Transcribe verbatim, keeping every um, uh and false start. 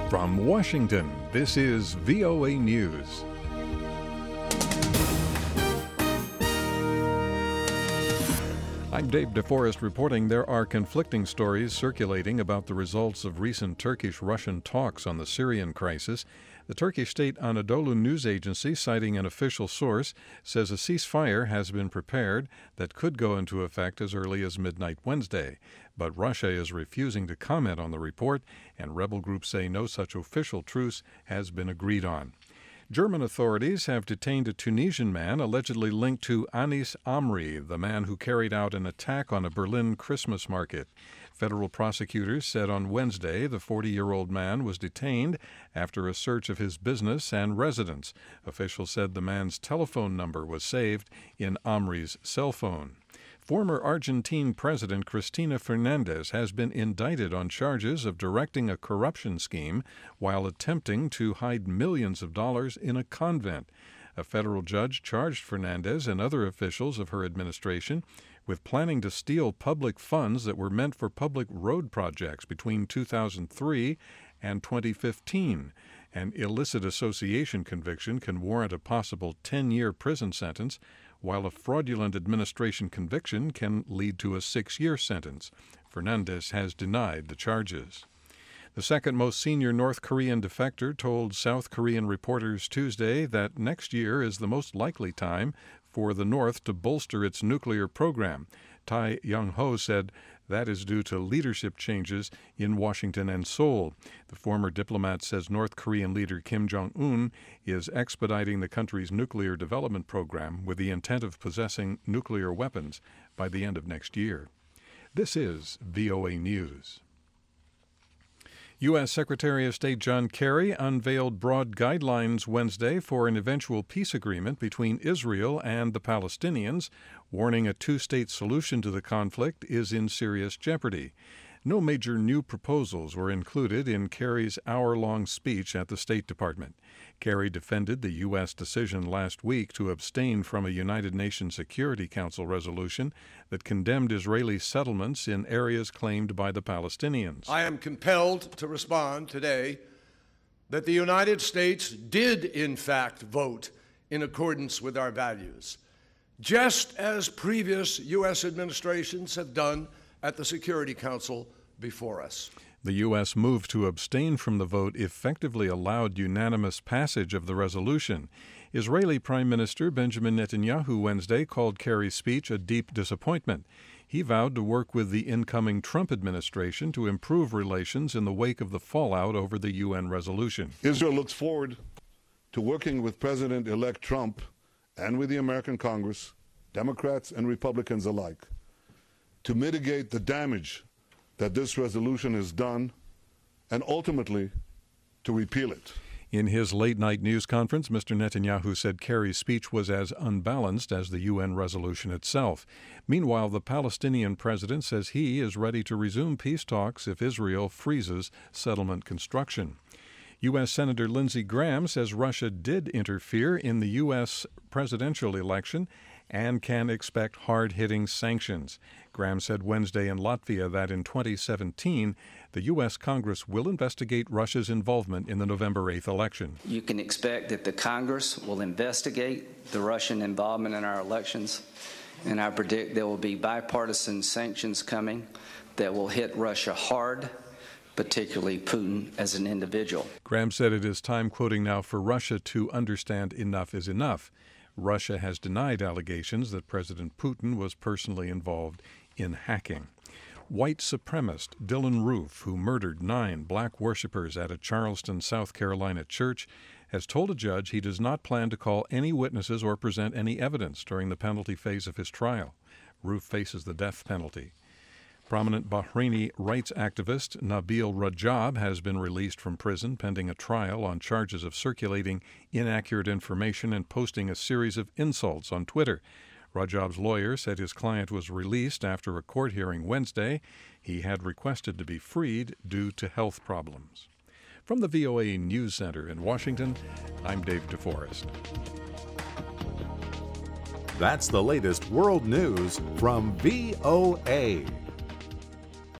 From Washington, this is V O A News. I'm Dave DeForest reporting there are conflicting stories circulating about the results of recent Turkish-Russian talks on the Syrian crisis. The Turkish state Anadolu news agency, citing an official source, says a ceasefire has been prepared that could go into effect as early as midnight Wednesday. But Russia is refusing to comment on the report, and rebel groups say no such official truce has been agreed on. German authorities have detained a Tunisian man allegedly linked to Anis Amri, the man who carried out an attack on a Berlin Christmas market. Federal prosecutors said on Wednesday the forty-year-old man was detained after a search of his business and residence. Officials said the man's telephone number was saved in Amri's cell phone. Former Argentine President Cristina Fernandez has been indicted on charges of directing a corruption scheme while attempting to hide millions of dollars in a convent. A federal judge charged Fernandez and other officials of her administration with planning to steal public funds that were meant for public road projects between two thousand three and twenty fifteen. An illicit association conviction can warrant a possible ten-year prison sentence, while a fraudulent administration conviction can lead to a six-year sentence. Fernandez has denied the charges. The second most senior North Korean defector told South Korean reporters Tuesday that next year is the most likely time for the North to bolster its nuclear program. Tai Young-ho said that is due to leadership changes in Washington and Seoul. The former diplomat says North Korean leader Kim Jong-un is expediting the country's nuclear development program with the intent of possessing nuclear weapons by the end of next year. This is V O A News. U S. Secretary of State John Kerry unveiled broad guidelines Wednesday for an eventual peace agreement between Israel and the Palestinians, warning a two-state solution to the conflict is in serious jeopardy. No major new proposals were included in Kerry's hour-long speech at the State Department. Kerry defended the U S decision last week to abstain from a United Nations Security Council resolution that condemned Israeli settlements in areas claimed by the Palestinians. I am compelled to respond today that the United States did, in fact, vote in accordance with our values, just as previous U S administrations have done at the Security Council before us. The U S move to abstain from the vote effectively allowed unanimous passage of the resolution. Israeli Prime Minister Benjamin Netanyahu Wednesday called Kerry's speech a deep disappointment. He vowed to work with the incoming Trump administration to improve relations in the wake of the fallout over the U N resolution. Israel looks forward to working with President-elect Trump and with the American Congress, Democrats and Republicans alike, to mitigate the damage that this resolution has done, and ultimately to repeal it. In his late-night news conference, Mister Netanyahu said Kerry's speech was as unbalanced as the U N resolution itself. Meanwhile, the Palestinian president says he is ready to resume peace talks if Israel freezes settlement construction. U S. Senator Lindsey Graham says Russia did interfere in the U S presidential election and can expect hard-hitting sanctions. Graham said Wednesday in Latvia that in twenty seventeen, the U S. Congress will investigate Russia's involvement in the November eighth election. You can expect that the Congress will investigate the Russian involvement in our elections, and I predict there will be bipartisan sanctions coming that will hit Russia hard, particularly Putin as an individual. Graham said it is time, quoting now, for Russia to understand enough is enough. Russia has denied allegations that President Putin was personally involved in hacking. White supremacist Dylan Roof, who murdered nine black worshipers at a Charleston, South Carolina church, has told a judge he does not plan to call any witnesses or present any evidence during the penalty phase of his trial. Roof faces the death penalty. Prominent Bahraini rights activist Nabil Rajab has been released from prison pending a trial on charges of circulating inaccurate information and posting a series of insults on Twitter. Rajab's lawyer said his client was released after a court hearing Wednesday. He had requested to be freed due to health problems. From the V O A News Center in Washington, I'm Dave DeForest. That's the latest world news from V O A.